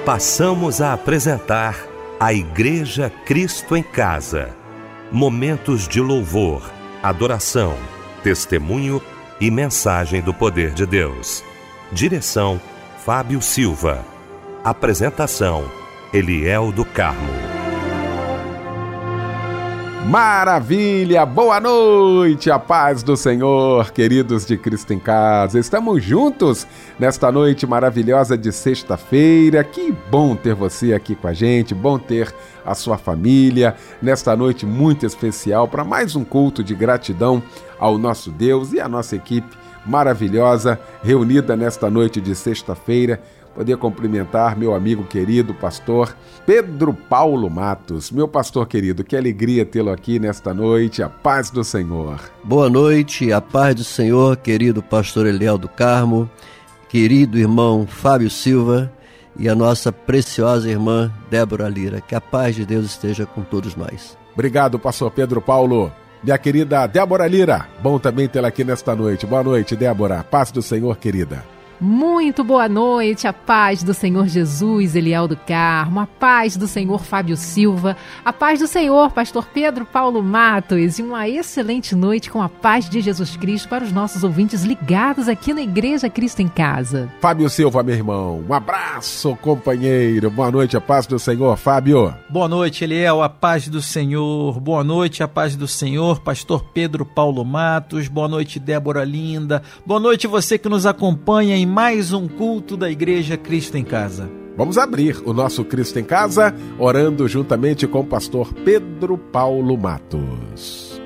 Passamos a apresentar a Igreja Cristo em Casa. Momentos de louvor, adoração, testemunho e mensagem do poder de Deus. Direção: Fábio Silva. Apresentação: Eliel do Carmo. Maravilha! Boa noite! A paz do Senhor, queridos de Cristo em Casa. Estamos juntos nesta noite maravilhosa de sexta-feira. Que bom ter você aqui com a gente, bom ter a sua família nesta noite muito especial para mais um culto de gratidão ao nosso Deus e à nossa equipe maravilhosa reunida nesta noite de sexta-feira. Poder cumprimentar meu amigo querido, pastor Pedro Paulo Matos. Meu pastor querido, que alegria tê-lo aqui nesta noite. A paz do Senhor. Boa noite, a paz do Senhor, querido pastor Eliel do Carmo, querido irmão Fábio Silva e a nossa preciosa irmã Débora Lira. Que a paz de Deus esteja com todos nós. Obrigado, pastor Pedro Paulo. Minha querida Débora Lira, bom também tê-la aqui nesta noite. Boa noite, Débora. Paz do Senhor, querida. Muito boa noite, a paz do Senhor Jesus, Eliel do Carmo, a paz do Senhor Fábio Silva, a paz do Senhor pastor Pedro Paulo Matos e uma excelente noite com a paz de Jesus Cristo para os nossos ouvintes ligados aqui na Igreja Cristo em Casa. Fábio Silva, meu irmão, um abraço, companheiro, boa noite, a paz do Senhor, Fábio. Boa noite, Eliel, a paz do Senhor, boa noite, a paz do Senhor, pastor Pedro Paulo Matos, boa noite, Débora Linda, boa noite você que nos acompanha em mais um culto da Igreja Cristo em Casa. Vamos abrir o nosso Cristo em Casa orando juntamente com o pastor Pedro Paulo Matos.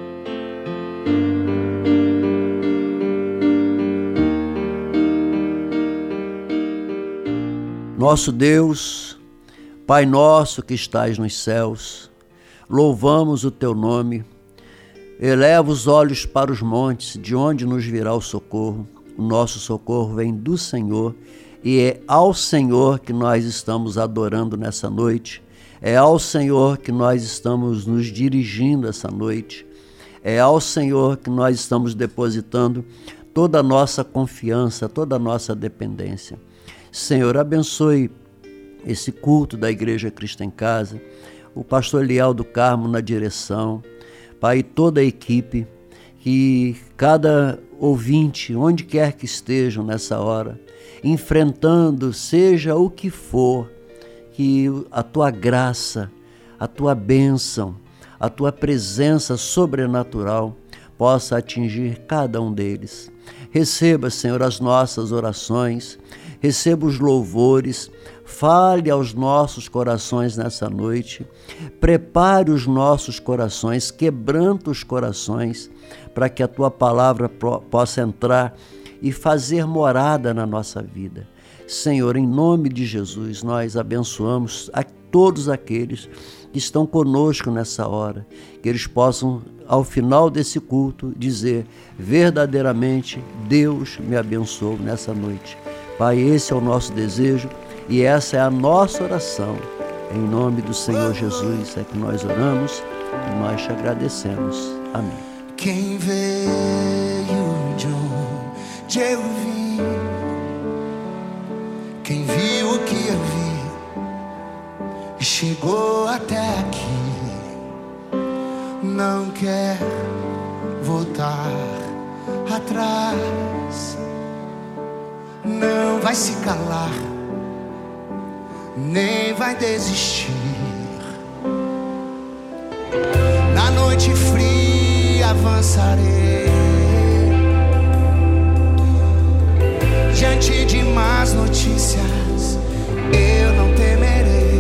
Nosso Deus, Pai nosso que estais nos céus, louvamos o teu nome. Eleva os olhos para os montes, de onde nos virá o socorro. O nosso socorro vem do Senhor e é ao Senhor que nós estamos adorando nessa noite. É ao Senhor que nós estamos nos dirigindo essa noite. É ao Senhor que nós estamos depositando toda a nossa confiança, toda a nossa dependência. Senhor, abençoe esse culto da Igreja Cristo em Casa, o pastor Eliel do Carmo na direção, Pai, toda a equipe, que cada ouvinte, onde quer que estejam nessa hora, enfrentando seja o que for, que a tua graça, a tua bênção, a tua presença sobrenatural possa atingir cada um deles. Receba, Senhor, as nossas orações, receba os louvores, fale aos nossos corações nessa noite, prepare os nossos corações, quebranta os corações, para que a tua palavra possa entrar e fazer morada na nossa vida. Senhor, em nome de Jesus, nós abençoamos a todos aqueles que estão conosco nessa hora, que eles possam, ao final desse culto, dizer: verdadeiramente Deus me abençoou nessa noite. Pai, esse é o nosso desejo e essa é a nossa oração. Em nome do Senhor Jesus é que nós oramos e nós te agradecemos. Amém. Quem veio de onde eu vim, quem viu o que eu vi e chegou até aqui, não quer voltar atrás, não vai se calar, nem vai desistir. Na noite fria avançarei, diante de más notícias eu não temerei.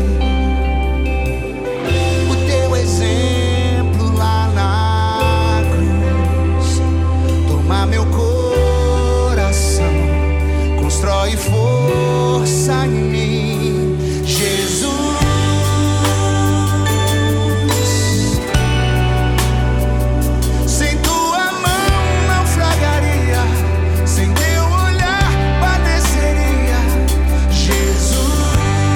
O teu exemplo lá na cruz toma meu coração, constrói força em mim, Jesus. Sem teu olhar padeceria, Jesus.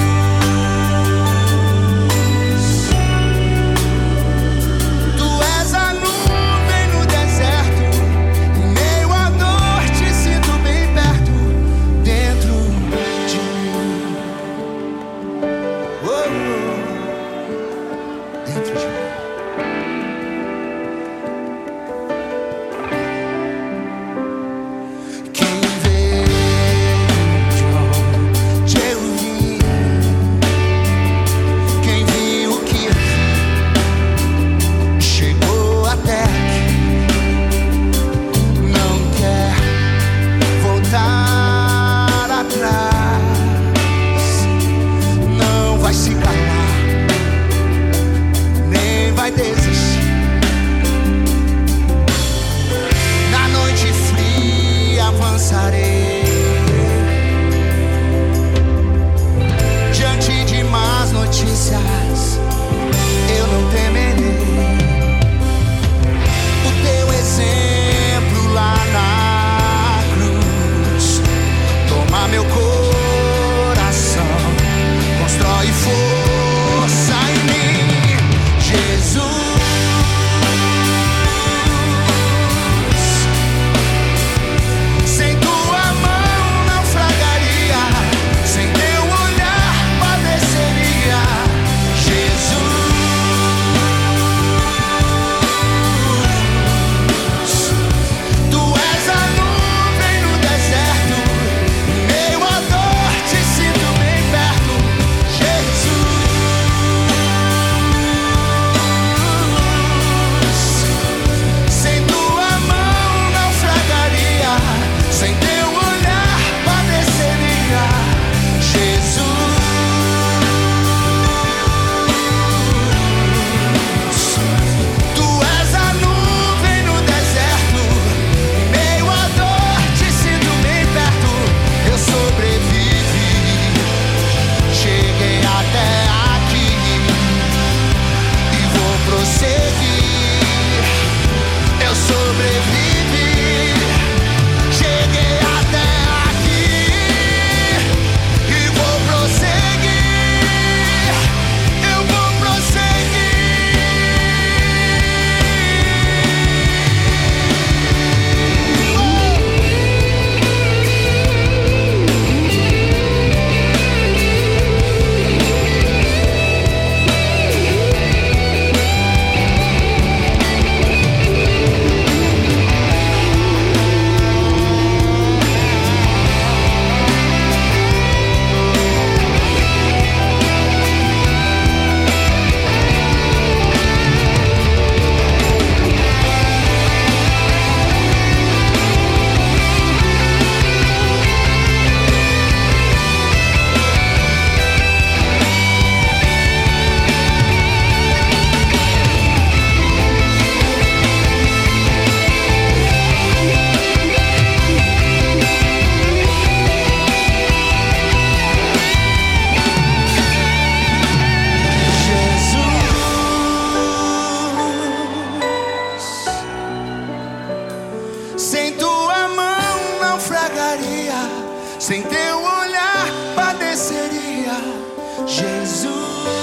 sem teu olhar padeceria, Jesus.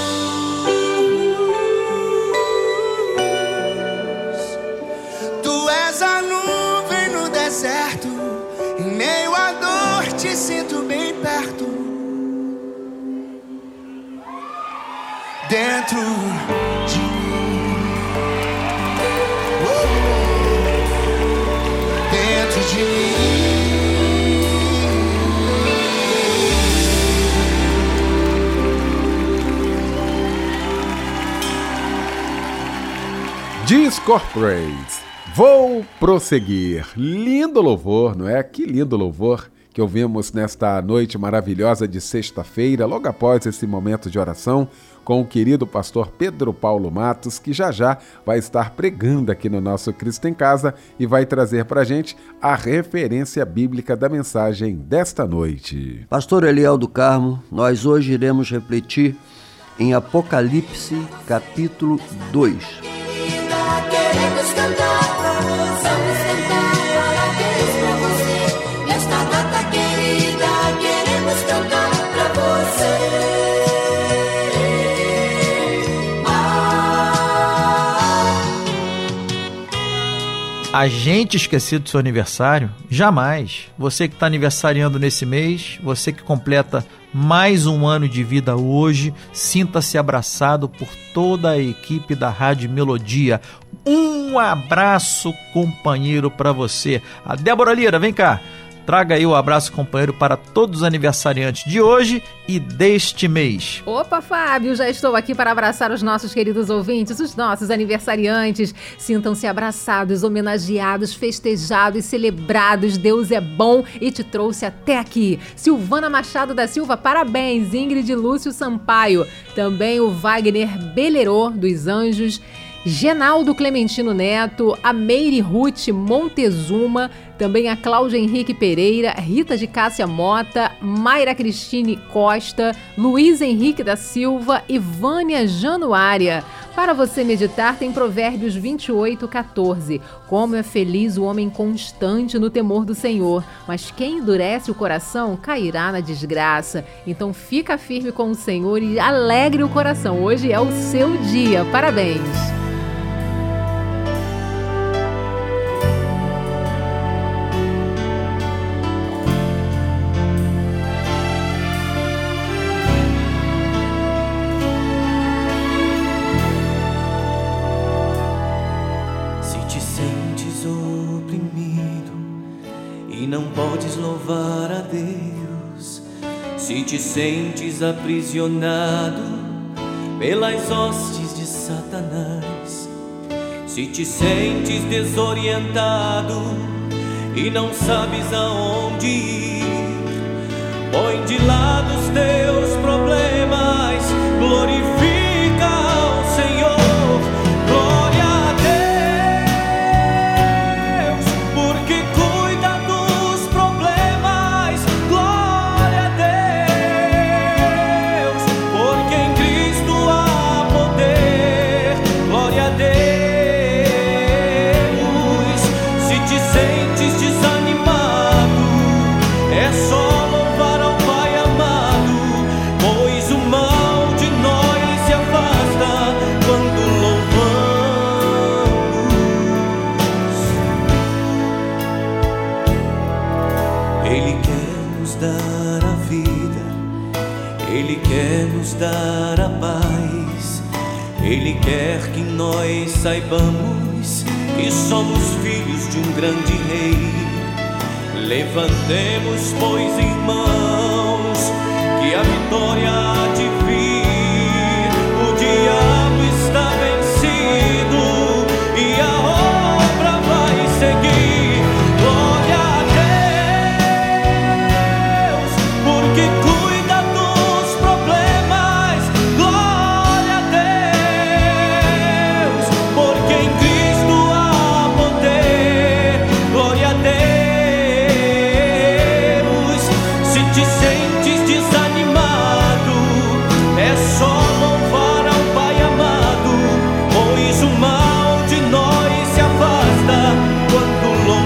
Tu és a nuvem no deserto, em meio à dor te sinto bem perto. Dentro de mim, dentro de mim. Discorporates, vou prosseguir. Lindo louvor, não é? Que lindo louvor que ouvimos nesta noite maravilhosa de sexta-feira, logo após esse momento de oração, com o querido pastor Pedro Paulo Matos, que já vai estar pregando aqui no nosso Cristo em Casa e vai trazer para a gente a referência bíblica da mensagem desta noite. Pastor Eliel do Carmo, nós hoje iremos refletir em Apocalipse, capítulo 2. Queremos cantar, vamos cantar, parabéns pra você. Nesta data querida, queremos cantar pra você. A gente esquecer do seu aniversário? Jamais. Você que está aniversariando nesse mês, você que completa mais um ano de vida hoje, sinta-se abraçado por toda a equipe da Rádio Melodia. Um abraço, companheiro, para você. A Débora Lira, vem cá. Traga aí o abraço, companheiro, para todos os aniversariantes de hoje e deste mês. Opa, Fábio, já estou aqui para abraçar os nossos queridos ouvintes, os nossos aniversariantes. Sintam-se abraçados, homenageados, festejados, celebrados. Deus é bom e te trouxe até aqui. Silvana Machado da Silva, parabéns. Ingrid Lúcio Sampaio. Também o Wagner Belerô, dos Anjos. Genaldo Clementino Neto, a Meire Ruth Montezuma, também a Cláudia Henrique Pereira, Rita de Cássia Mota, Mayra Cristine Costa, Luiz Henrique da Silva e Vânia Januária. Para você meditar, tem Provérbios 28:14. Como é feliz o homem constante no temor do Senhor, mas quem endurece o coração cairá na desgraça. Então fica firme com o Senhor e alegre o coração. Hoje é o seu dia. Parabéns! Não podes louvar a Deus, se te sentes aprisionado pelas hostes de Satanás, se te sentes desorientado e não sabes aonde ir, põe de lado os teus problemas, glorifica ao Senhor. Glória a Deus, porque cuida dos problemas. Glória a Deus, porque em Cristo há poder. Glória a Deus, se te sentes desanimado, é só louvar ao Pai amado, pois o mal de nós se afasta quando louvamos. Ele quer nos dar a vida, Ele quer nos dar a paz, Ele quer que nós saibamos que somos filhos de um grande rei. Levantemos, pois, irmãos, que a vitória há de vir. O diabo está vencido e a obra vai seguir. Glória a Deus, porque cuida dos problemas. Glória a Deus, porque em Cristo há poder. Glória a Deus, se te sentes desanimado, é só louvar ao Pai amado, pois o mal de nós se afasta quando louvamos.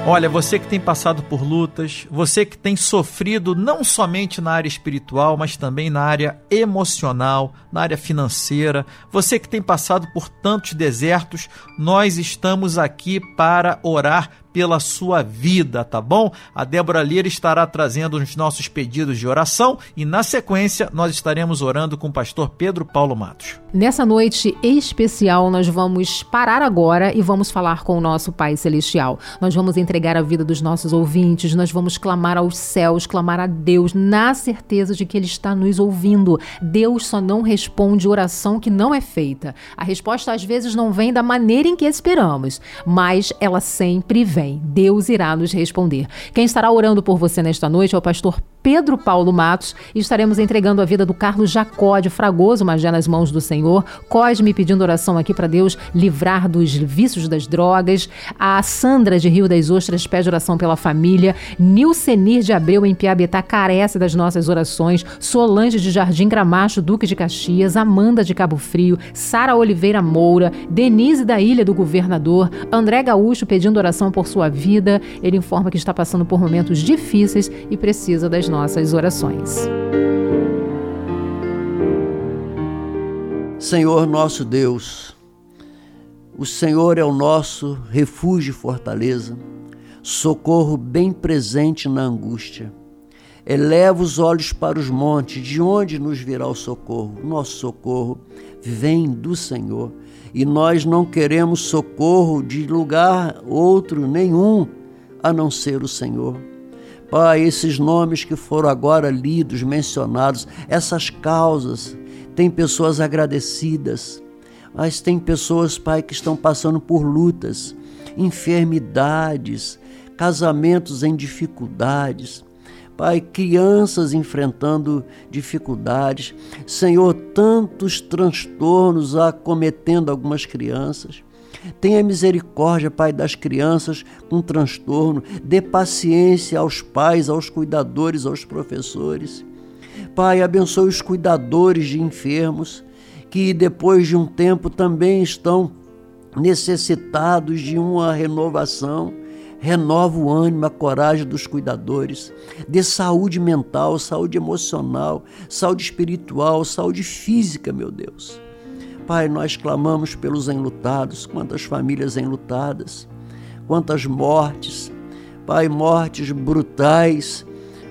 Olha, você que tem passado por lutas, você que tem sofrido não somente na área espiritual, mas também na área emocional, na área financeira, você que tem passado por tantos desertos, nós estamos aqui para orar pela sua vida, tá bom? A Débora Lira estará trazendo os nossos pedidos de oração e, na sequência, nós estaremos orando com o pastor Pedro Paulo Matos. Nessa noite especial, nós vamos parar agora e vamos falar com o nosso Pai Celestial. Nós vamos entregar a vida dos nossos ouvintes, nós vamos clamar aos céus, clamar a Deus, na certeza de que Ele está nos ouvindo. Deus só não responde oração que não é feita. A resposta, às vezes, não vem da maneira em que esperamos, mas ela sempre vem. Deus irá nos responder. Quem estará orando por você nesta noite é o pastor Pedro Paulo Matos e estaremos entregando a vida do Carlos Jacó de Fragoso, Magé, nas mãos do Senhor. Cosme pedindo oração aqui para Deus livrar dos vícios das drogas. A Sandra de Rio das Ostras pede oração pela família. Nilcenir de Abreu em Piabetá carece das nossas orações. Solange de Jardim Gramacho, Duque de Caxias. Amanda de Cabo Frio. Sara Oliveira Moura. Denise da Ilha do Governador. André Gaúcho pedindo oração por sua vida. Ele informa que está passando por momentos difíceis e precisa das nossas orações. Senhor nosso Deus, o Senhor é o nosso refúgio e fortaleza, socorro bem presente na angústia. Eleva os olhos para os montes, de onde nos virá o socorro? Nosso socorro vem do Senhor, e nós não queremos socorro de lugar outro nenhum, a não ser o Senhor. Pai, esses nomes que foram agora lidos, mencionados, essas causas, tem pessoas agradecidas, mas tem pessoas, Pai, que estão passando por lutas, enfermidades, casamentos em dificuldades, Pai, crianças enfrentando dificuldades, Senhor, tantos transtornos acometendo algumas crianças. Tenha misericórdia, Pai, das crianças com transtorno. Dê paciência aos pais, aos cuidadores, aos professores. Pai, abençoe os cuidadores de enfermos, que depois de um tempo também estão necessitados de uma renovação. Renova o ânimo, a coragem dos cuidadores. Dê saúde mental, saúde emocional, saúde espiritual, saúde física, meu Deus. Pai, nós clamamos pelos enlutados, quantas famílias enlutadas, quantas mortes, Pai, mortes brutais,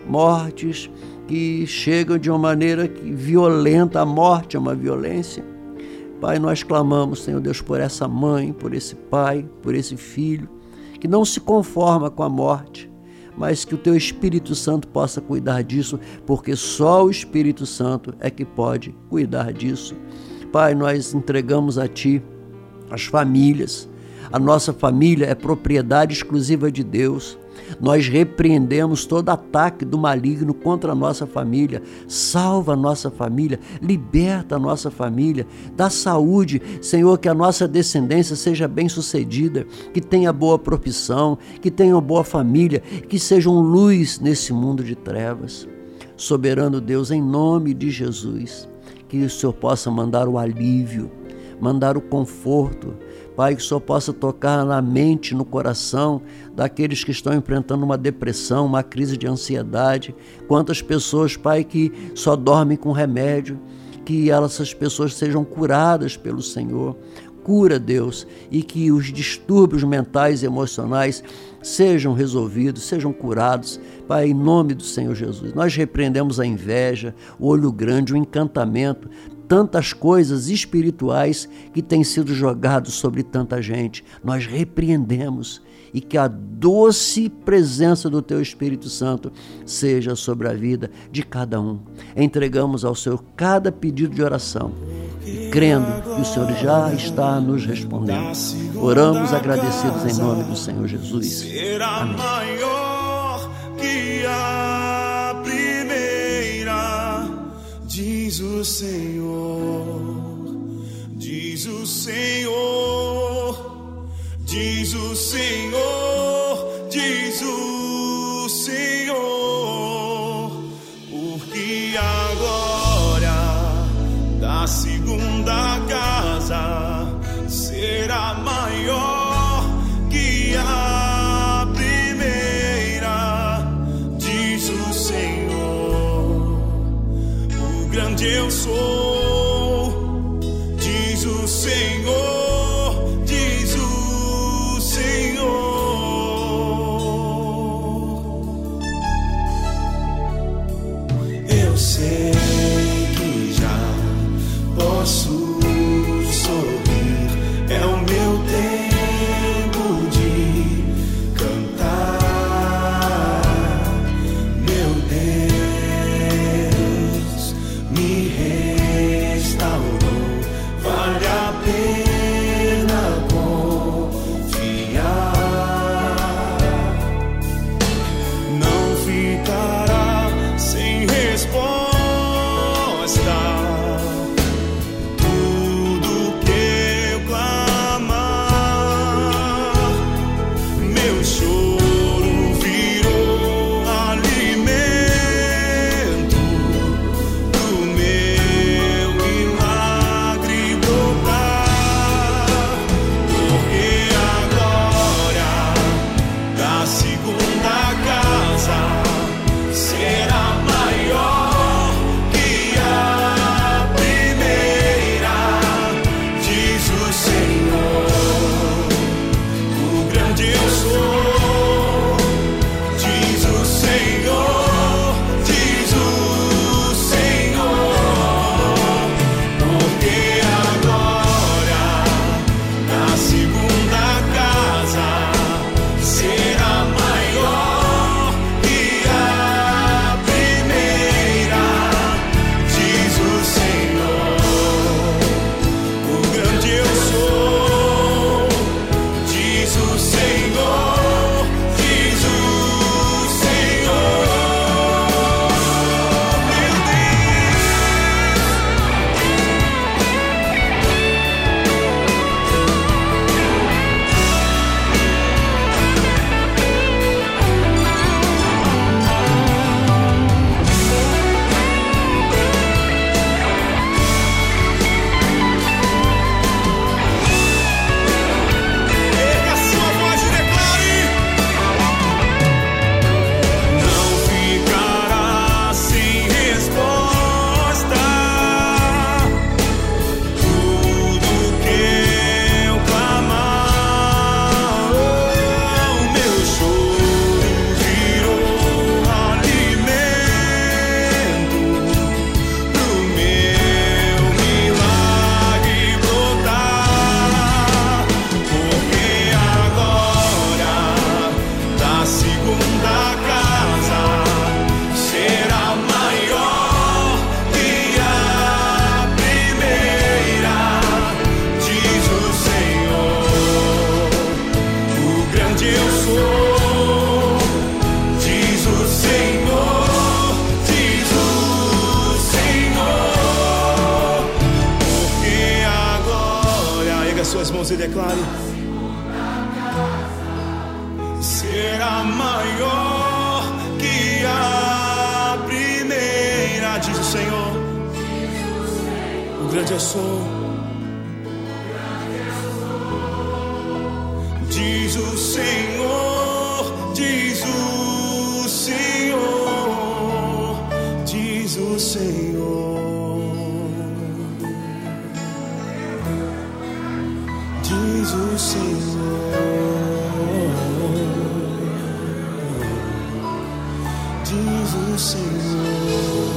mortes que chegam de uma maneira violenta, a morte é uma violência. Pai, nós clamamos, Senhor Deus, por essa mãe, por esse pai, por esse filho, que não se conforma com a morte, mas que o Teu Espírito Santo possa cuidar disso, porque só o Espírito Santo é que pode cuidar disso. Pai, nós entregamos a Ti as famílias. A nossa família é propriedade exclusiva de Deus. Nós repreendemos todo ataque do maligno contra a nossa família. Salva a nossa família, liberta a nossa família, dá saúde, Senhor, que a nossa descendência seja bem-sucedida, que tenha boa profissão, que tenha uma boa família, que sejam luz nesse mundo de trevas. Soberano Deus, em nome de Jesus, que o Senhor possa mandar o alívio, mandar o conforto. Pai, que o Senhor possa tocar na mente, no coração daqueles que estão enfrentando uma depressão, uma crise de ansiedade. Quantas pessoas, Pai, que só dormem com remédio, que essas pessoas sejam curadas pelo Senhor. Cura, Deus, e que os distúrbios mentais e emocionais sejam resolvidos, sejam curados, Pai, em nome do Senhor Jesus. Nós repreendemos a inveja, o olho grande, o encantamento, tantas coisas espirituais que têm sido jogados sobre tanta gente. Nós repreendemos, e que a doce presença do Teu Espírito Santo seja sobre a vida de cada um. Entregamos ao Senhor cada pedido de oração e crendo que o Senhor já está nos respondendo. Oramos agradecidos em nome do Senhor Jesus. Amém. Maior que a primeira, diz o Senhor, diz o Senhor. Diz o Senhor, diz o Senhor, porque agora da segunda casa será maior que a primeira. será maior que a primeira, diz o Senhor. O grande eu sou, diz o Senhor, diz o Senhor, diz o Senhor, diz o Senhor, diz o Senhor.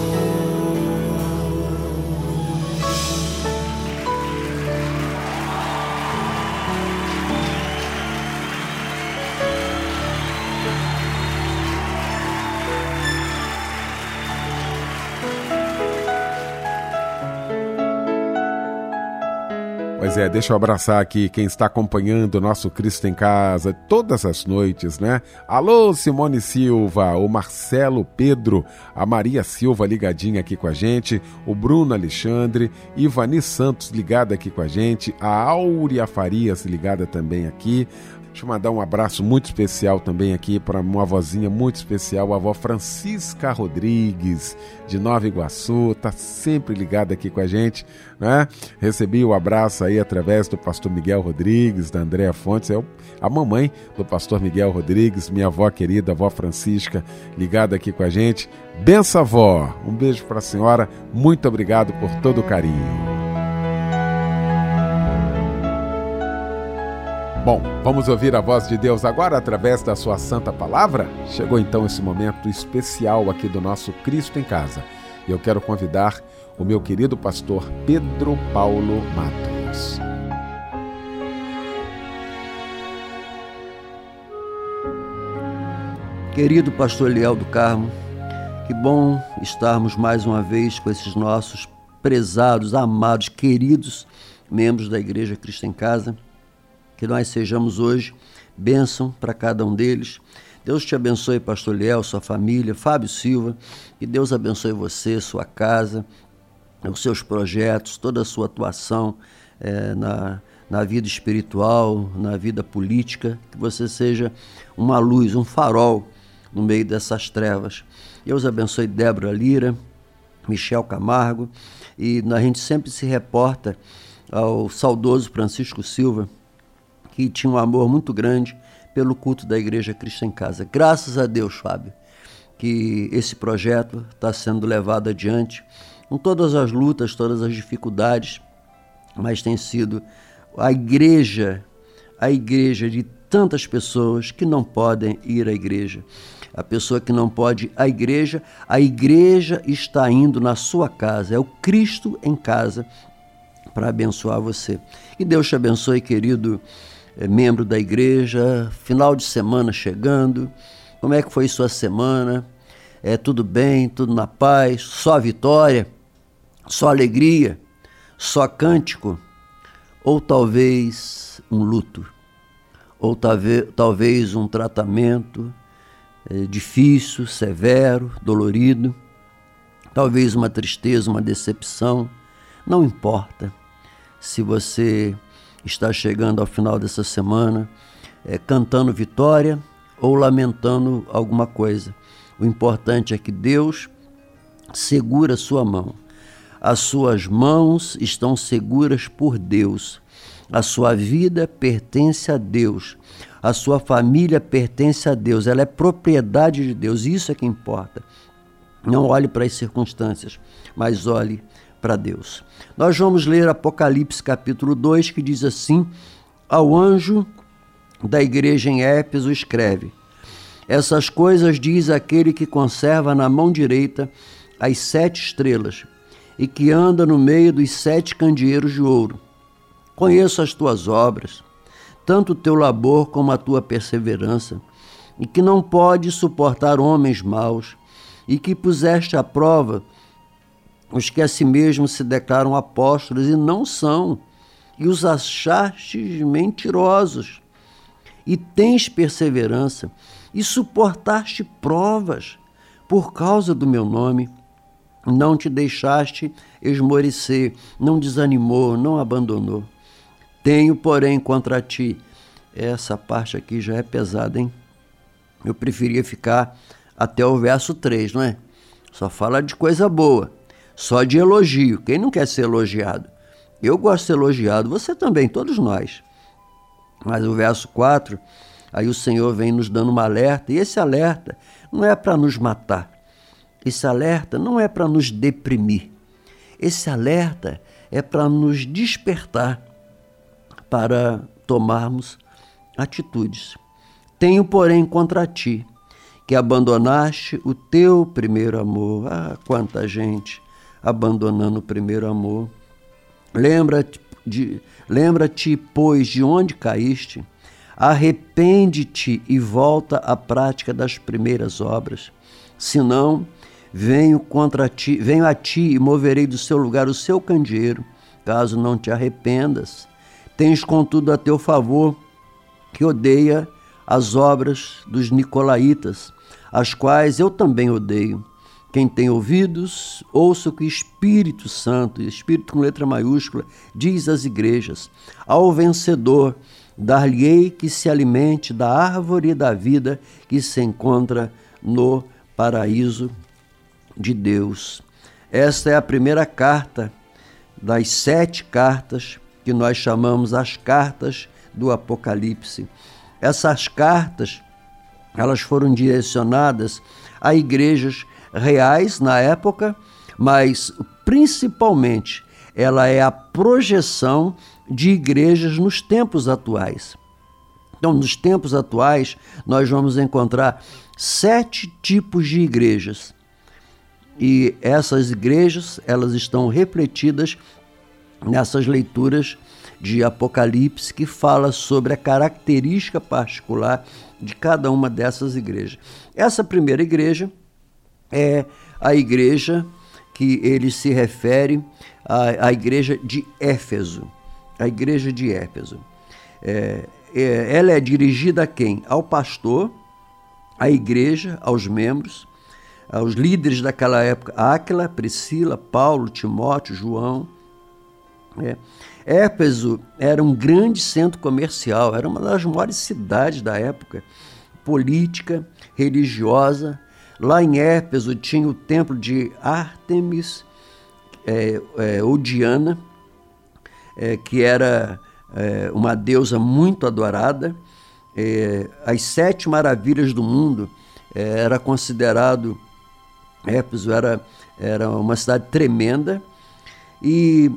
Pois é, deixa eu abraçar aqui quem está acompanhando o nosso Cristo em Casa todas as noites, né? Alô, Simone Silva, o Marcelo Pedro, a Maria Silva ligadinha aqui com a gente, o Bruno Alexandre, Ivani Santos ligada aqui com a gente, a Áurea Farias ligada também aqui. Deixa eu mandar um abraço muito especial também aqui para uma vozinha muito especial, a avó Francisca Rodrigues, de Nova Iguaçu, tá sempre ligada aqui com a gente, né? Recebi o abraço aí através do pastor Miguel Rodrigues, da Andréa Fontes, é a mamãe do pastor Miguel Rodrigues, minha avó querida, a avó Francisca, ligada aqui com a gente. Benção, avó! Um beijo para a senhora, muito obrigado por todo o carinho. Bom, vamos ouvir a voz de Deus agora através da sua santa palavra? Chegou então esse momento especial aqui do nosso Cristo em Casa. E eu quero convidar o meu querido pastor Pedro Paulo Matos. Querido pastor Eliel do Carmo, que bom estarmos mais uma vez com esses nossos prezados, amados, queridos membros da Igreja Cristo em Casa. Que nós sejamos hoje bênção para cada um deles. Deus te abençoe, pastor Eliel, sua família, Fábio Silva, que Deus abençoe você, sua casa, os seus projetos, toda a sua atuação na vida espiritual, na vida política, que você seja uma luz, um farol no meio dessas trevas. Deus abençoe Débora Lira, Michel Camargo, e a gente sempre se reporta ao saudoso Francisco Silva, que tinha um amor muito grande pelo culto da Igreja Cristo em Casa. Graças a Deus, Fábio, que esse projeto está sendo levado adiante, com todas as lutas, todas as dificuldades, mas tem sido a igreja de tantas pessoas que não podem ir à igreja. A pessoa que não pode ir à igreja, a igreja está indo na sua casa, é o Cristo em Casa para abençoar você. E Deus te abençoe, querido membro da igreja, final de semana chegando, como é que foi sua semana? Tudo bem, tudo na paz, só vitória, só alegria, só cântico, ou talvez um luto, ou talvez um tratamento difícil, severo, dolorido, talvez uma tristeza, uma decepção, não importa se você está chegando ao final dessa semana cantando vitória ou lamentando alguma coisa. O importante é que Deus segura a sua mão. As suas mãos estão seguras por Deus. A sua vida pertence a Deus. A sua família pertence a Deus. Ela é propriedade de Deus. Isso é que importa. Não olhe para as circunstâncias, mas olhe para Deus. Nós vamos ler Apocalipse capítulo 2, que diz assim: ao anjo da igreja em Éfeso escreve: essas coisas diz aquele que conserva na mão direita as 7 estrelas e que anda no meio dos 7 candeeiros de ouro. Conheço as tuas obras, tanto o teu labor como a tua perseverança, e que não podes suportar homens maus, e que puseste à prova os que a si mesmos se declaram apóstolos e não são, e os achastes mentirosos, e tens perseverança, e suportaste provas por causa do meu nome, não te deixaste esmorecer, não desanimou, não abandonou. Tenho, porém, contra ti. Essa parte aqui já é pesada, hein? Eu preferia ficar até o verso 3, não é? Só fala de coisa boa, só de elogio. Quem não quer ser elogiado? Eu gosto de ser elogiado, você também, todos nós. Mas o verso 4, aí o Senhor vem nos dando um alerta, e esse alerta não é para nos matar. Esse alerta não é para nos deprimir. Esse alerta é para nos despertar, para tomarmos atitudes. Tenho, porém, contra ti, que abandonaste o teu primeiro amor. Ah, quanta gente abandonando o primeiro amor. Lembra-te, pois, de onde caíste, arrepende-te e volta à prática das primeiras obras. Senão, venho a ti e moverei do seu lugar o seu candeeiro, caso não te arrependas. Tens, contudo, a teu favor, que odeia as obras dos nicolaítas, as quais eu também odeio. Quem tem ouvidos, ouça o que o Espírito Santo, Espírito com letra maiúscula, diz às igrejas. Ao vencedor, dar-lhe-ei que se alimente da árvore da vida que se encontra no paraíso de Deus. Esta é a primeira carta das 7 cartas que nós chamamos as cartas do Apocalipse. Essas cartas, elas foram direcionadas a igrejas reais na época, mas principalmente ela é a projeção de igrejas nos tempos atuais. Então, nos tempos atuais, nós vamos encontrar 7 tipos de igrejas. E essas igrejas, elas estão refletidas nessas leituras de Apocalipse, que fala sobre a característica particular de cada uma dessas igrejas. Essa primeira igreja é a igreja que ele se refere à igreja de Éfeso. A igreja de Éfeso. Ela é dirigida a quem? Ao pastor, à igreja, aos membros, aos líderes daquela época, Áquila, Priscila, Paulo, Timóteo, João. Éfeso era um grande centro comercial, era uma das maiores cidades da época, política, religiosa. Lá em Éfeso tinha o templo de Ártemis ou Diana, que era uma deusa muito adorada. As 7 maravilhas do mundo era considerado, Éfeso era uma cidade tremenda. E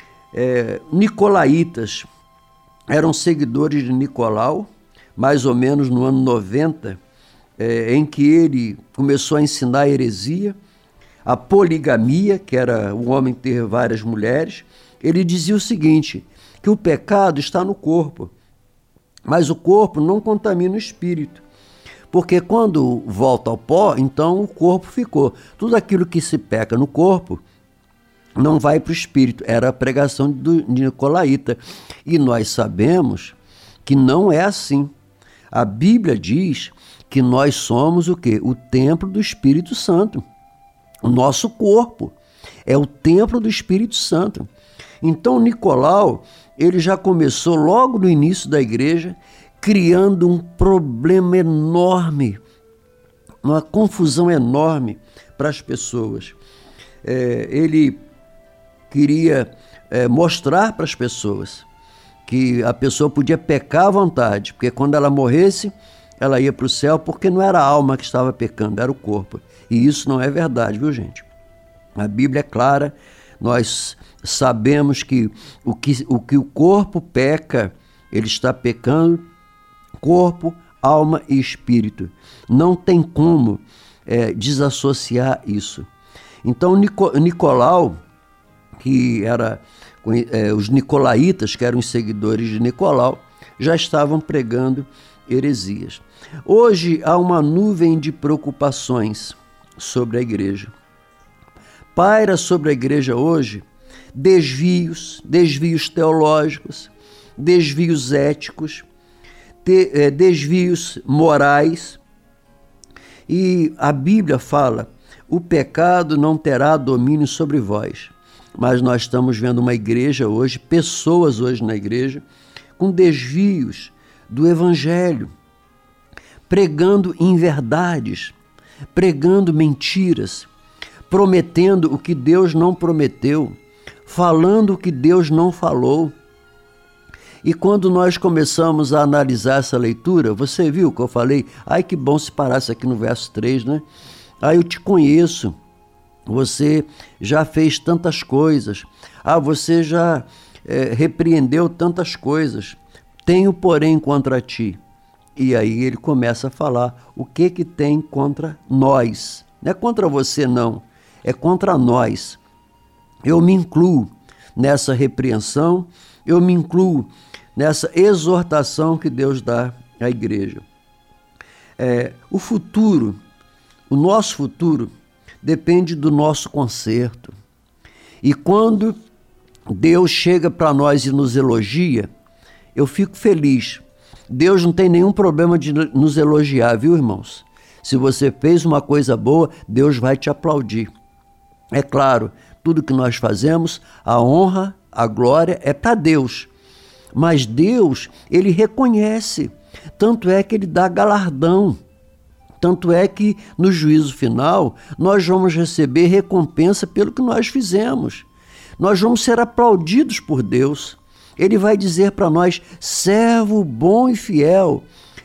nicolaítas eram seguidores de Nicolau, mais ou menos no ano 90, em que ele começou a ensinar a heresia, a poligamia, que era o homem ter várias mulheres. Ele dizia o seguinte, que o pecado está no corpo, mas o corpo não contamina o espírito, porque quando volta ao pó, então o corpo ficou. Tudo aquilo que se peca no corpo não vai para o espírito. Era a pregação de Nicolaíta. E nós sabemos que não é assim. A Bíblia diz que nós somos o quê? O templo do Espírito Santo. O nosso corpo é o templo do Espírito Santo. Então, Nicolau, ele já começou logo no início da igreja, criando um problema enorme, uma confusão enorme para as pessoas. Ele queria mostrar para as pessoas que a pessoa podia pecar à vontade, porque quando ela morresse, ela ia para o céu, porque não era a alma que estava pecando, era o corpo. E isso não é verdade, viu, gente? A Bíblia é clara, nós sabemos que o corpo peca, ele está pecando, corpo, alma e espírito. Não tem como desassociar isso. Então, Nicolau, que era os nicolaítas, que eram os seguidores de Nicolau, já estavam pregando heresias. Hoje há uma nuvem de preocupações sobre a igreja. Paira sobre a igreja hoje desvios teológicos, desvios éticos, desvios morais. E a Bíblia fala: o pecado não terá domínio sobre vós. mas nós estamos vendo uma igreja hoje, pessoas hoje na igreja, com desvios do evangelho, pregando inverdades, pregando mentiras, prometendo o que Deus não prometeu, falando o que Deus não falou. E quando nós começamos a analisar essa leitura, você viu que eu falei, ai que bom se parasse aqui no verso 3, né? Eu te conheço, você já fez tantas coisas, você já repreendeu tantas coisas, tenho porém contra ti. E aí ele começa a falar o que tem contra nós. Não é contra você não, é contra nós. Eu me incluo nessa repreensão, eu me incluo nessa exortação que Deus dá à igreja. O futuro, o nosso futuro, depende do nosso conserto. E quando Deus chega para nós e nos elogia, eu fico feliz. Deus não tem nenhum problema de nos elogiar, viu, irmãos? Se você fez uma coisa boa, Deus vai te aplaudir. É claro, tudo que nós fazemos, a honra, a glória é para Deus. Mas Deus, ele reconhece, tanto é que ele dá galardão. Tanto é que no juízo final, nós vamos receber recompensa pelo que nós fizemos. Nós vamos ser aplaudidos por Deus. Ele vai dizer para nós, servo bom e fiel,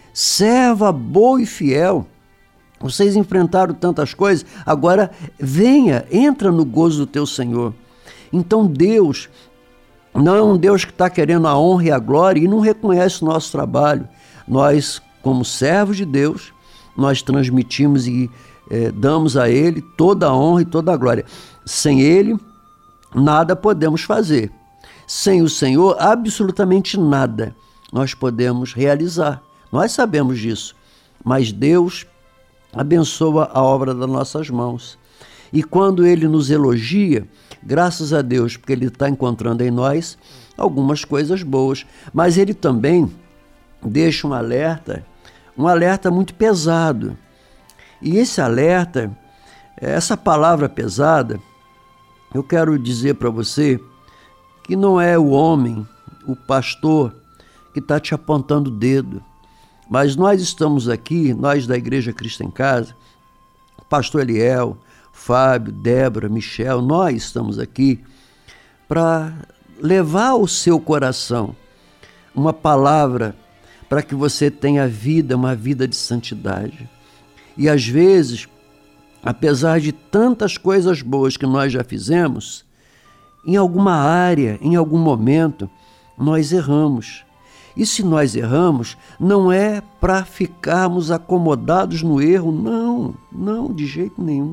serva boa e fiel. Vocês enfrentaram tantas coisas, agora venha, entra no gozo do teu Senhor. Então Deus não é um Deus que está querendo a honra e a glória e não reconhece o nosso trabalho. Nós, como servos de Deus, nós transmitimos e damos a Ele toda a honra e toda a glória. Sem Ele, nada podemos fazer. Sem o Senhor, absolutamente nada nós podemos realizar. Nós sabemos disso, mas Deus abençoa a obra das nossas mãos. E quando Ele nos elogia, graças a Deus, porque Ele está encontrando em nós algumas coisas boas, mas Ele também deixa um alerta muito pesado. E esse alerta, essa palavra pesada, eu quero dizer para você que não é o homem, o pastor, que está te apontando o dedo, mas nós estamos aqui, nós da Igreja Cristo em Casa, o pastor Eliel, Fábio, Débora, Michel, nós estamos aqui para levar ao seu coração uma palavra para que você tenha vida, uma vida de santidade. E às vezes, apesar de tantas coisas boas que nós já fizemos, em alguma área, em algum momento, nós erramos. E se nós erramos, não é para ficarmos acomodados no erro, não, de jeito nenhum.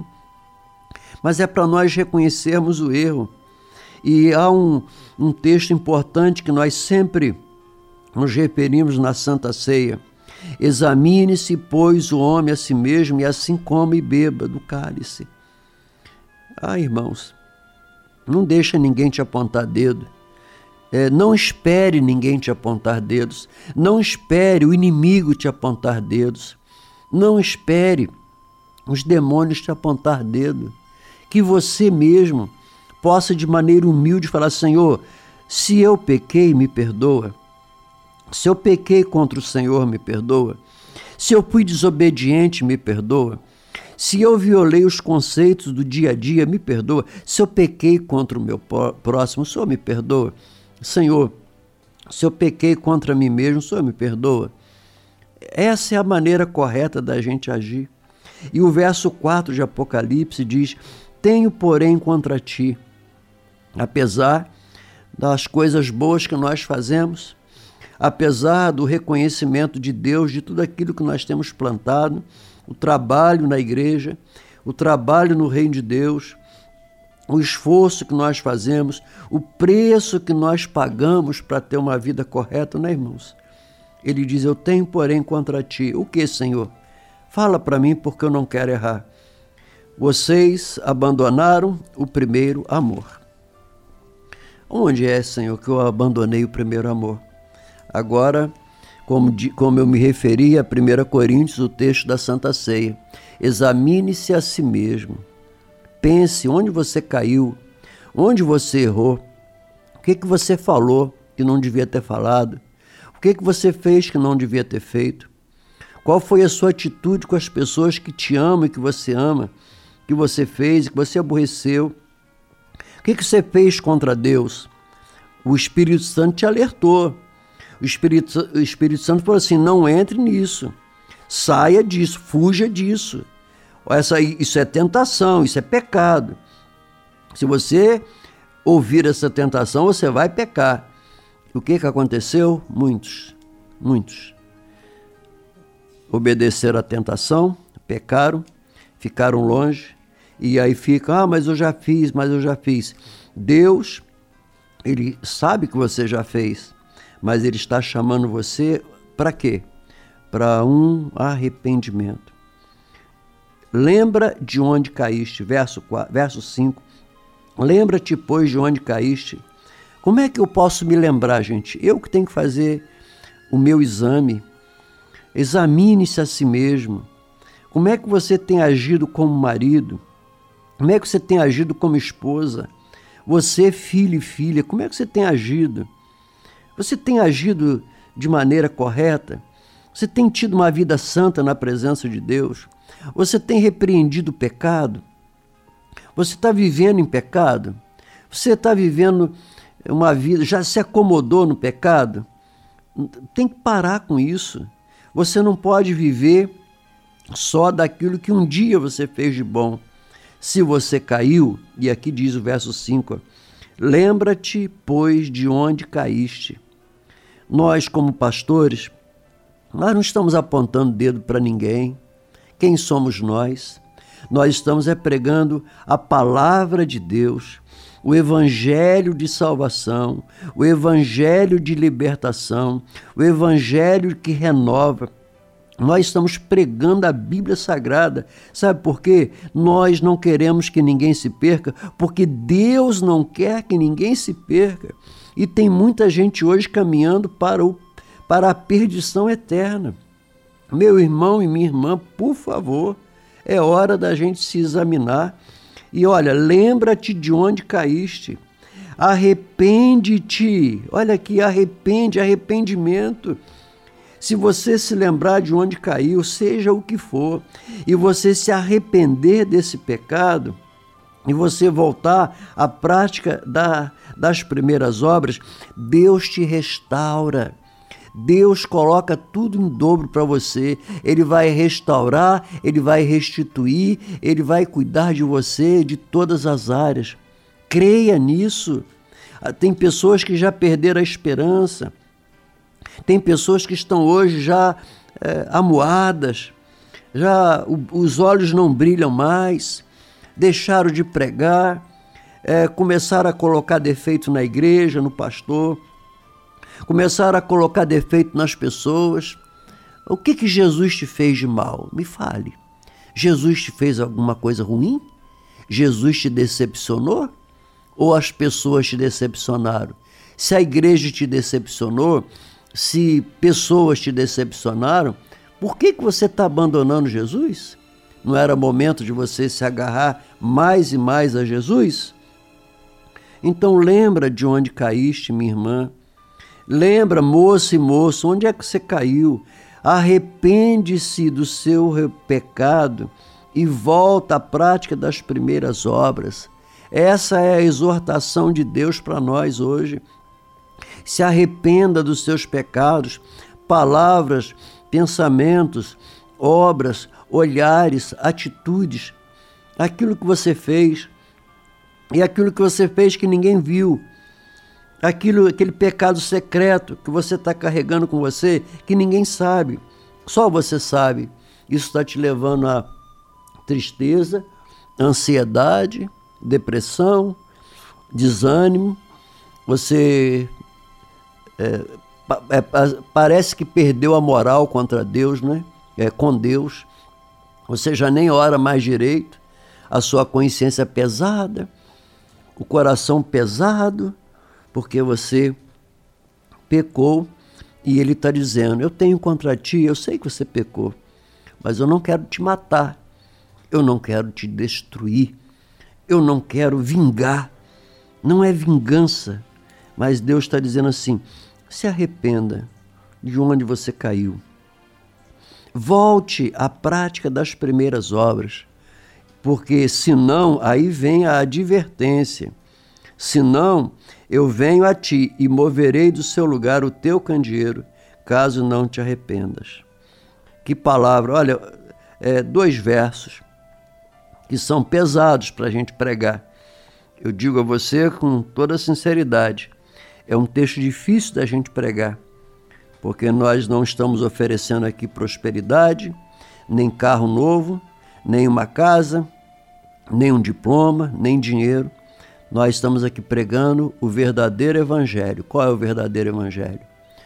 Mas é para nós reconhecermos o erro. E há um texto importante que nós sempre nos referimos na Santa Ceia. Examine-se, pois, o homem a si mesmo, e assim coma e beba do cálice. Irmãos, não deixa ninguém te apontar dedo. Não espere ninguém te apontar dedos. Não espere o inimigo te apontar dedos. Não espere os demônios te apontar dedo. Que você mesmo possa de maneira humilde falar, Senhor, se eu pequei, me perdoa. Se eu pequei contra o Senhor, me perdoa. Se eu fui desobediente, me perdoa. Se eu violei os conceitos do dia a dia, me perdoa. Se eu pequei contra o meu próximo, o Senhor me perdoa. Senhor, se eu pequei contra mim mesmo, o Senhor me perdoa. Essa é a maneira correta da gente agir. E o verso 4 de Apocalipse diz, tenho, porém, contra ti, apesar das coisas boas que nós fazemos, apesar do reconhecimento de Deus, de tudo aquilo que nós temos plantado, o trabalho na igreja, o trabalho no reino de Deus, o esforço que nós fazemos, o preço que nós pagamos para ter uma vida correta, né, irmãos? Ele diz, eu tenho, porém, contra ti. O que, Senhor? Fala para mim, porque eu não quero errar. Vocês abandonaram o primeiro amor. Onde é, Senhor, que eu abandonei o primeiro amor? Agora, como eu me referi a 1 Coríntios, o texto da Santa Ceia, examine-se a si mesmo. Pense onde você caiu, Onde você errou? O que você falou que não devia ter falado? O que você fez que não devia ter feito? Qual foi a sua atitude com as pessoas que te amam e que você ama, que você fez e que você aborreceu? O que você fez contra Deus? O Espírito Santo te alertou. O Espírito Santo falou assim, não entre nisso. Saia disso, fuja disso. Isso é tentação, isso é pecado. Se você ouvir essa tentação, você vai pecar. O que aconteceu? Muitos obedeceram à tentação, pecaram, ficaram longe, e aí ficam, mas eu já fiz. Deus, Ele sabe que você já fez, mas Ele está chamando você para quê? Para um arrependimento. Lembra de onde caíste, verso 5. Lembra-te, pois, de onde caíste. Como é que eu posso me lembrar, gente? Eu que tenho que fazer o meu exame. Examine-se a si mesmo. Como é que você tem agido como marido? Como é que você tem agido como esposa? Você, filho e filha, como é que você tem agido? Você tem agido de maneira correta? Você tem tido uma vida santa na presença de Deus? Você tem repreendido o pecado? Você está vivendo em pecado? Você está vivendo uma vida, já se acomodou no pecado? Tem que parar com isso. Você não pode viver só daquilo que um dia você fez de bom. Se você caiu, e aqui diz o verso 5, lembra-te, pois, de onde caíste. Nós, como pastores, nós não estamos apontando dedo para ninguém. Quem somos nós? Nós estamos pregando a palavra de Deus, o evangelho de salvação, o evangelho de libertação, o evangelho que renova. Nós estamos pregando a Bíblia Sagrada. Sabe por quê? Nós não queremos que ninguém se perca, porque Deus não quer que ninguém se perca. E tem muita gente hoje caminhando para a perdição eterna. Meu irmão e minha irmã, por favor, é hora da gente se examinar. E olha, lembra-te de onde caíste. Arrepende-te. Olha aqui, arrependimento. Se você se lembrar de onde caiu, seja o que for, e você se arrepender desse pecado, e você voltar à prática das primeiras obras, Deus te restaura. Deus coloca tudo em dobro para você. Ele vai restaurar, Ele vai restituir, Ele vai cuidar de você de todas as áreas. Creia nisso. Tem pessoas que já perderam a esperança. Tem pessoas que estão hoje já amuadas, já os olhos não brilham mais, deixaram de pregar, começaram a colocar defeito na igreja, no pastor, começaram a colocar defeito nas pessoas. O que Jesus te fez de mal? Me fale. Jesus te fez alguma coisa ruim? Jesus te decepcionou? Ou as pessoas te decepcionaram? Se a igreja te decepcionou, se pessoas te decepcionaram, por que você está abandonando Jesus? Não era momento de você se agarrar mais e mais a Jesus? Então lembra de onde caíste, minha irmã. Lembra, moça e moço, onde é que você caiu? Arrepende-se do seu pecado e volta à prática das primeiras obras. Essa é a exortação de Deus para nós hoje. Se arrependa dos seus pecados, palavras, pensamentos, obras, olhares, atitudes, aquilo que você fez e aquilo que você fez que ninguém viu, aquele pecado secreto que você está carregando com você, que ninguém sabe, só você sabe. Isso está te levando a tristeza, ansiedade, depressão, desânimo. Você parece que perdeu a moral contra Deus, né? Com Deus. Você já nem ora mais direito, a sua consciência é pesada, o coração pesado, porque você pecou, e Ele está dizendo, eu tenho contra ti, eu sei que você pecou, mas eu não quero te matar, eu não quero te destruir, eu não quero vingar, não é vingança, mas Deus está dizendo assim: se arrependa de onde você caiu. Volte à prática das primeiras obras, porque senão aí vem a advertência. Senão eu venho a ti e moverei do seu lugar o teu candeeiro, caso não te arrependas. Que palavra! Olha, 2 versos que são pesados para a gente pregar. Eu digo a você com toda sinceridade, é um texto difícil da gente pregar, porque nós não estamos oferecendo aqui prosperidade, nem carro novo, nem uma casa, nem um diploma, nem dinheiro. Nós estamos aqui pregando o verdadeiro evangelho. Qual é o verdadeiro evangelho?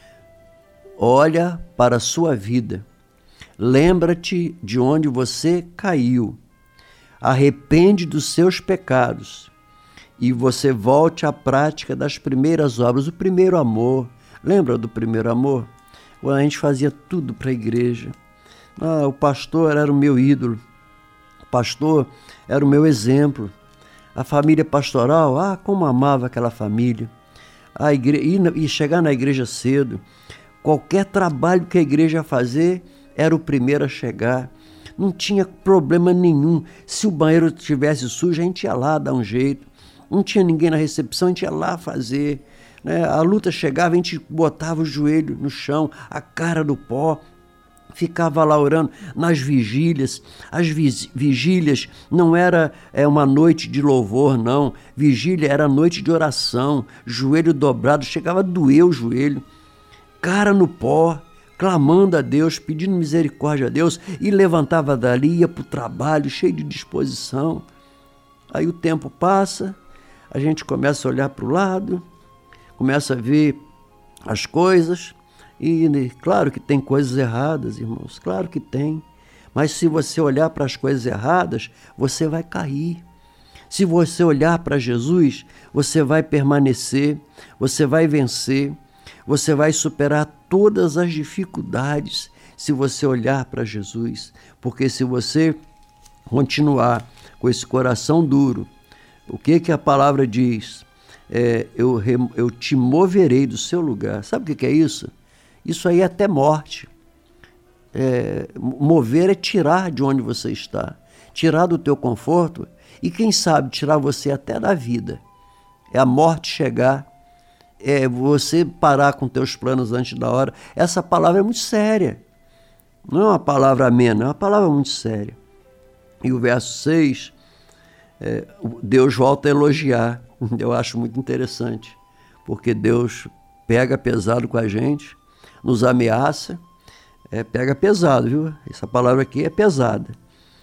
Olha para a sua vida. Lembra-te de onde você caiu. Arrepende dos seus pecados e você volte à prática das primeiras obras, o primeiro amor. Lembra do primeiro amor? Quando a gente fazia tudo para a igreja. O pastor era o meu ídolo. O pastor era o meu exemplo. A família pastoral, como amava aquela família. E chegar na igreja cedo. Qualquer trabalho que a igreja ia fazer, era o primeiro a chegar. Não tinha problema nenhum. Se o banheiro estivesse sujo, a gente ia lá dar um jeito. Não tinha ninguém na recepção, a gente ia lá fazer. A luta chegava, a gente botava o joelho no chão, a cara no pó. Ficava lá orando nas vigílias. As vigílias não era uma noite de louvor, não. Vigília era noite de oração. Joelho dobrado, chegava a doer o joelho. Cara no pó, clamando a Deus, pedindo misericórdia a Deus. E levantava dali, ia para o trabalho, cheio de disposição. Aí o tempo passa, a gente começa a olhar para o lado, começa a ver as coisas. E claro que tem coisas erradas, irmãos, claro que tem. Mas se você olhar para as coisas erradas, você vai cair. Se você olhar para Jesus, você vai permanecer, você vai vencer, você vai superar todas as dificuldades se você olhar para Jesus. Porque se você continuar com esse coração duro, o que a palavra diz? Eu te moverei do seu lugar. Sabe o que é isso? Isso aí é até morte. Mover é tirar de onde você está, tirar do teu conforto e, quem sabe, tirar você até da vida. É a morte chegar, é você parar com teus planos antes da hora. Essa palavra é muito séria. Não é uma palavra amena, é uma palavra muito séria. E o verso 6, Deus volta a elogiar. Eu acho muito interessante, porque Deus pega pesado com a gente, nos ameaça, pega pesado, viu? Essa palavra aqui é pesada.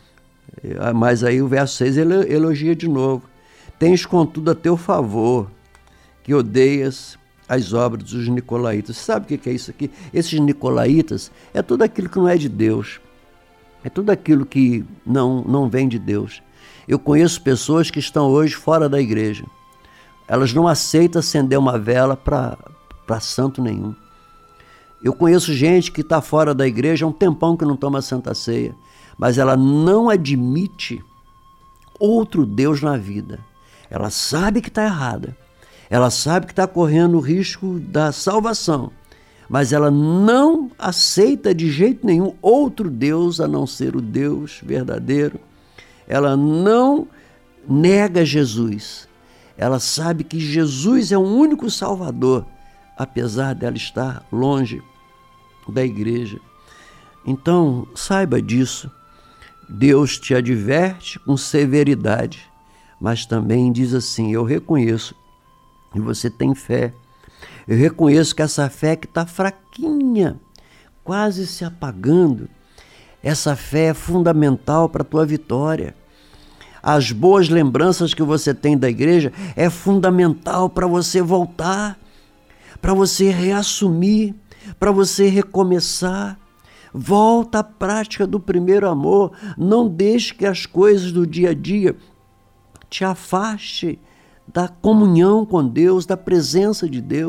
Mas aí o verso 6 ele elogia de novo. Tens contudo a teu favor, que odeias as obras dos nicolaítas. Você sabe o que é isso aqui? Esses nicolaítas é tudo aquilo que não é de Deus. É tudo aquilo que não vem de Deus. Eu conheço pessoas que estão hoje fora da igreja. Elas não aceitam acender uma vela para santo nenhum. Eu conheço gente que está fora da igreja há um tempão que não toma Santa Ceia, mas ela não admite outro Deus na vida. Ela sabe que está errada, ela sabe que está correndo o risco da salvação, mas ela não aceita de jeito nenhum outro Deus a não ser o Deus verdadeiro. Ela não nega Jesus, ela sabe que Jesus é o único Salvador, apesar dela estar longe da igreja. Então, saiba disso. Deus te adverte com severidade, mas também diz assim: eu reconheço que você tem fé. Eu reconheço que essa fé que está fraquinha, quase se apagando, essa fé é fundamental para a tua vitória. As boas lembranças que você tem da igreja é fundamental para você voltar, para você reassumir, para você recomeçar. Volta à prática do primeiro amor. Não deixe que as coisas do dia a dia te afaste da comunhão com Deus, da presença de Deus.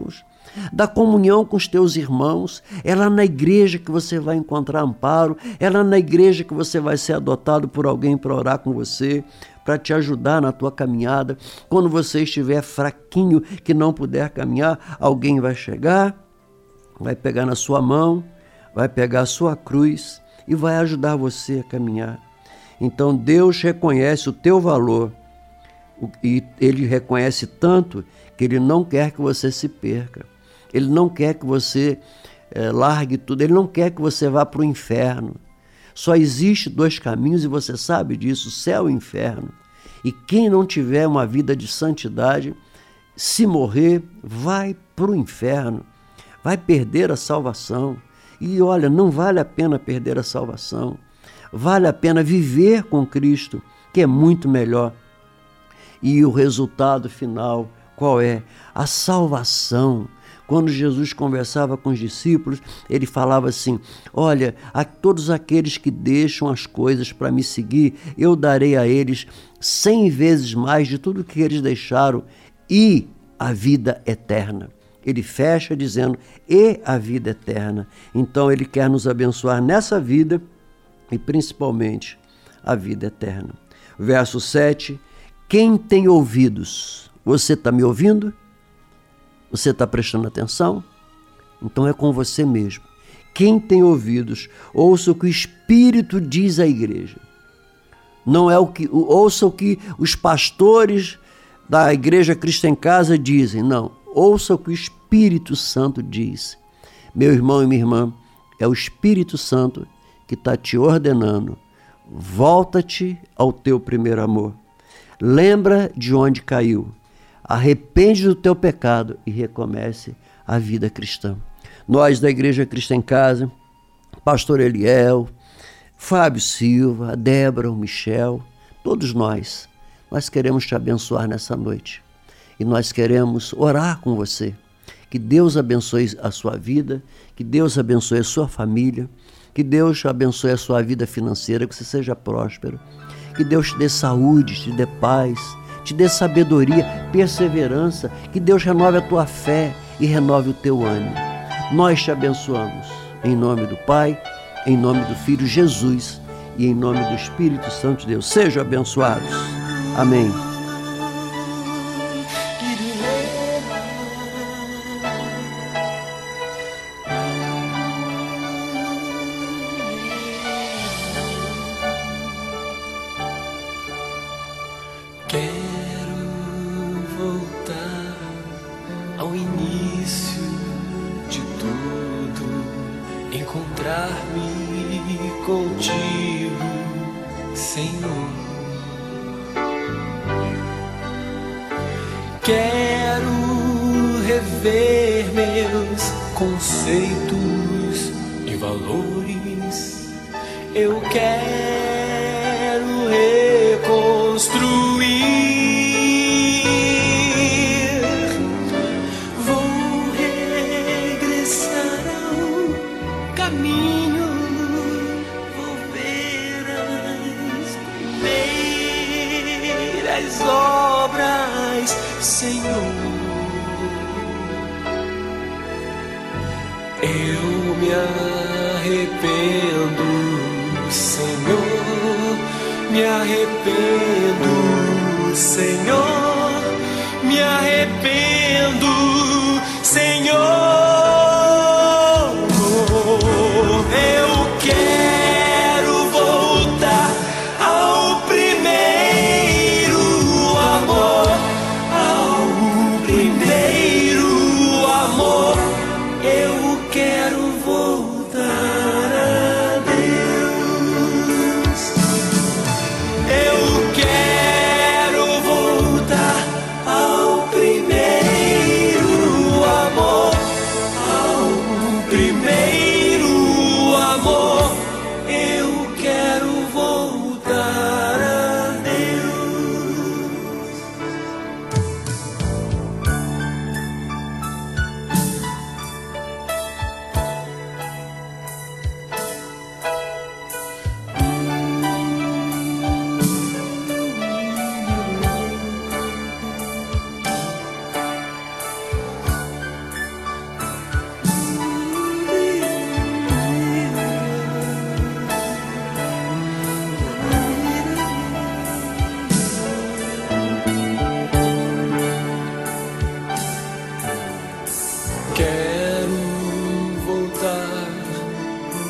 da comunhão com os teus irmãos. É lá na igreja que você vai encontrar amparo, é lá na igreja que você vai ser adotado por alguém para orar com você, para te ajudar na tua caminhada. Quando você estiver fraquinho, que não puder caminhar, alguém vai chegar, vai pegar na sua mão, vai pegar a sua cruz e vai ajudar você a caminhar. Então Deus reconhece o teu valor, e Ele reconhece tanto que Ele não quer que você se perca. Ele não quer que você largue tudo, Ele não quer que você vá para o inferno. Só existe dois caminhos e você sabe disso, céu e inferno. E quem não tiver uma vida de santidade, se morrer, vai para o inferno, vai perder a salvação. E olha, não vale a pena perder a salvação, vale a pena viver com Cristo, que é muito melhor. E o resultado final, qual é? A salvação. Quando Jesus conversava com os discípulos, ele falava assim: olha, a todos aqueles que deixam as coisas para me seguir, eu darei a eles 100 vezes mais de tudo que eles deixaram, e a vida eterna. Ele fecha dizendo, e a vida eterna. Então ele quer nos abençoar nessa vida e principalmente a vida eterna. Verso 7, quem tem ouvidos? Você está me ouvindo? Você está prestando atenção? Então é com você mesmo. Quem tem ouvidos, ouça o que o Espírito diz à igreja. Não é ouça o que os pastores da Igreja Cristo em Casa dizem, não. Ouça o que o Espírito Santo diz. Meu irmão e minha irmã, é o Espírito Santo que está te ordenando. Volta-te ao teu primeiro amor. Lembra de onde caiu. Arrepende do teu pecado e recomece a vida cristã. Nós da Igreja Cristo em Casa, Pastor Eliel, Fábio Silva, a Débora, o Michel, todos nós queremos te abençoar nessa noite. E nós queremos orar com você. Que Deus abençoe a sua vida, que Deus abençoe a sua família, que Deus abençoe a sua vida financeira, que você seja próspero. Que Deus te dê saúde, te dê paz, te dê sabedoria, perseverança, que Deus renove a tua fé e renove o teu ânimo. Nós te abençoamos, em nome do Pai, em nome do Filho Jesus e em nome do Espírito Santo de Deus. Sejam abençoados. Amém. Encontrar-me contigo, Senhor. Quero rever meus conceitos e valores. Eu quero reconstruir. Vou regressar ao caminho, vou ver as primeiras obras, Senhor. Eu me arrependo, Senhor, me arrependo, Senhor, me arrependo, Senhor.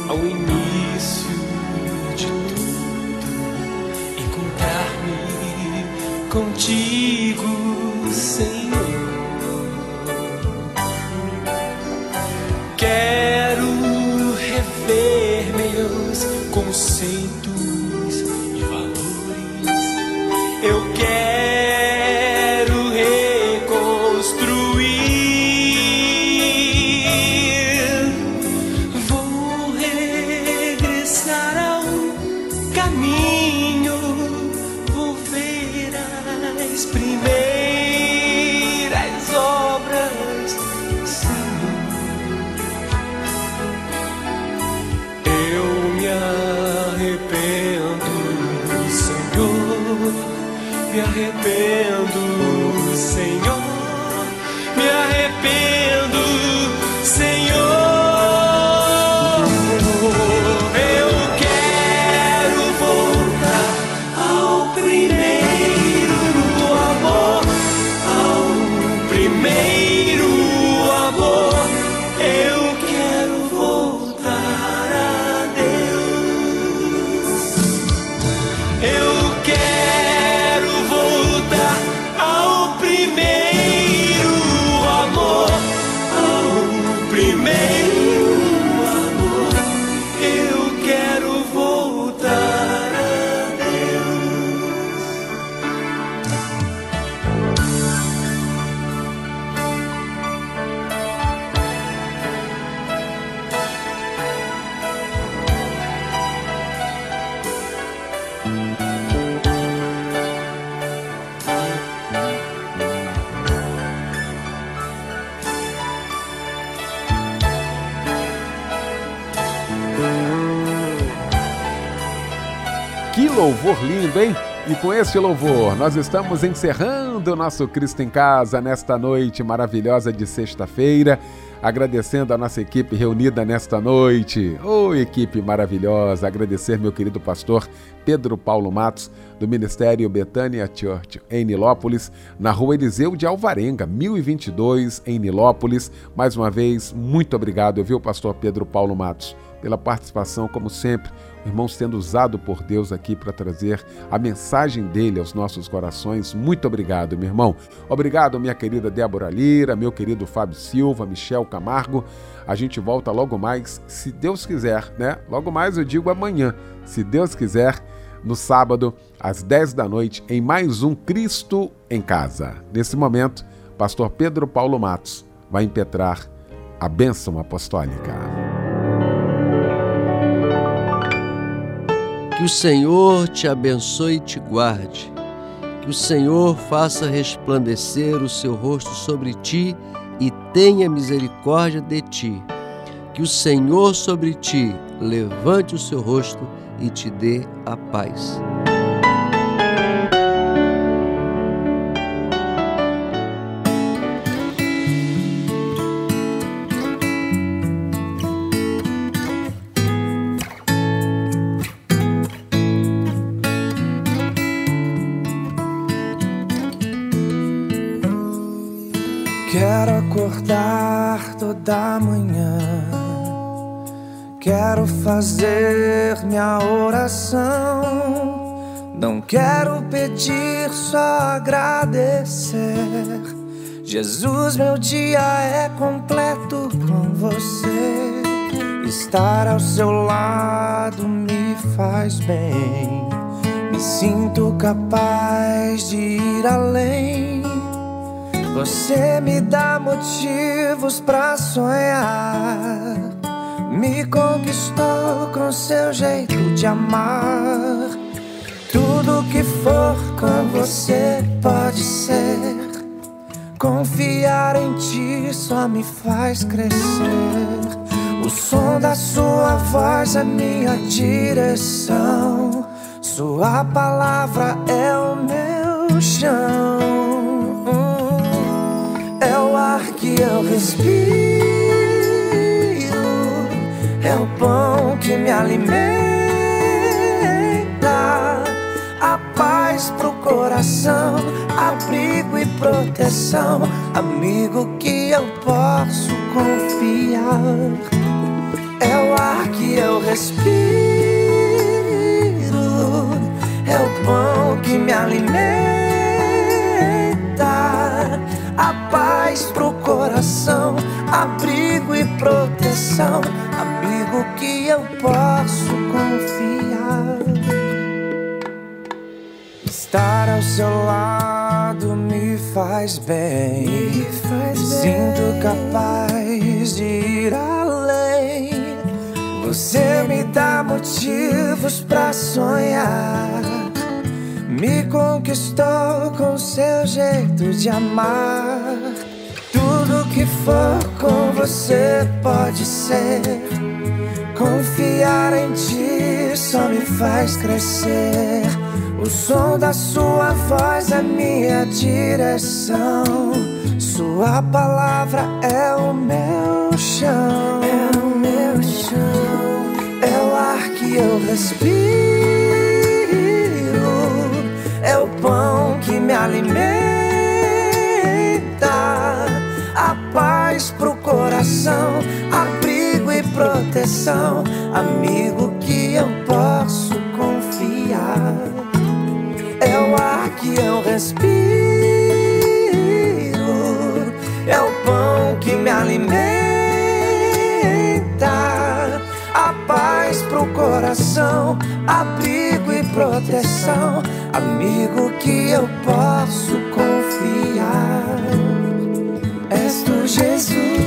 ao início de tudo, encontrar-me contigo, Senhor. Quero rever meus conceitos e valores. Eu quero reconstruir. Vou regressar ao caminho. Vou ver as primeiras obras, Senhor. Eu me arrependo, Senhor. Me arrependo, Senhor. Me arrependo, Senhor. Eu quero voltar ao primeiro amor, ao primeiro amor. Eu quero voltar a Deus. Eu quero voltar ao primeiro amor, ao primeiro amor. Eu quero voltar a Deus. Que louvor lindo, hein? E com este louvor, nós estamos encerrando o nosso Cristo em Casa nesta noite maravilhosa de sexta-feira, agradecendo a nossa equipe reunida nesta noite. Ô, equipe maravilhosa! Agradecer meu querido pastor Pedro Paulo Matos, do Ministério Betânia Church, em Nilópolis, na rua Eliseu de Alvarenga, 1022, em Nilópolis. Mais uma vez, muito obrigado, viu, pastor Pedro Paulo Matos, pela participação, como sempre, o irmão sendo usado por Deus aqui para trazer a mensagem dele aos nossos corações. Muito obrigado, meu irmão. Obrigado, minha querida Débora Lira, meu querido Fábio Silva, Michel Camargo. A gente volta logo mais, se Deus quiser, né? Logo mais eu digo amanhã, se Deus quiser, no sábado, às 10 da noite, em mais um Cristo em Casa. Nesse momento, pastor Pedro Paulo Matos vai impetrar a bênção apostólica. Que o Senhor te abençoe e te guarde. Que o Senhor faça resplandecer o seu rosto sobre ti e tenha misericórdia de ti. Que o Senhor sobre ti levante o seu rosto e te dê a paz. Quero acordar toda manhã, quero fazer minha oração. Não quero pedir, só agradecer. Jesus, meu dia é completo com você. Estar ao seu lado me faz bem. Me sinto capaz de ir além. Você me dá motivos pra sonhar. Me conquistou com seu jeito de amar. Tudo que for com você pode ser. Confiar em ti só me faz crescer. O som da sua voz é minha direção. Sua palavra é o meu chão. É o ar que eu respiro, é o pão que me alimenta, a paz pro coração, abrigo e proteção, amigo que eu posso confiar. É o ar que eu respiro, é o pão que me alimenta, a paz pro coração, abrigo e proteção, amigo que eu posso confiar. Estar ao seu lado me faz bem, sinto capaz de ir além. Você me dá motivos pra sonhar, me conquistou com seu jeito de amar. Tudo que for com você pode ser, confiar em ti só me faz crescer. O som da sua voz é minha direção, sua palavra é o meu chão. É o meu chão, é o ar que eu respiro, é o pão que me alimenta, a paz pro coração, abrigo e proteção, amigo que eu posso confiar. É o ar que eu respiro, é o pão que me alimenta, a paz pro coração, abrigo e proteção, amigo que eu posso confiar. És tu, Jesus.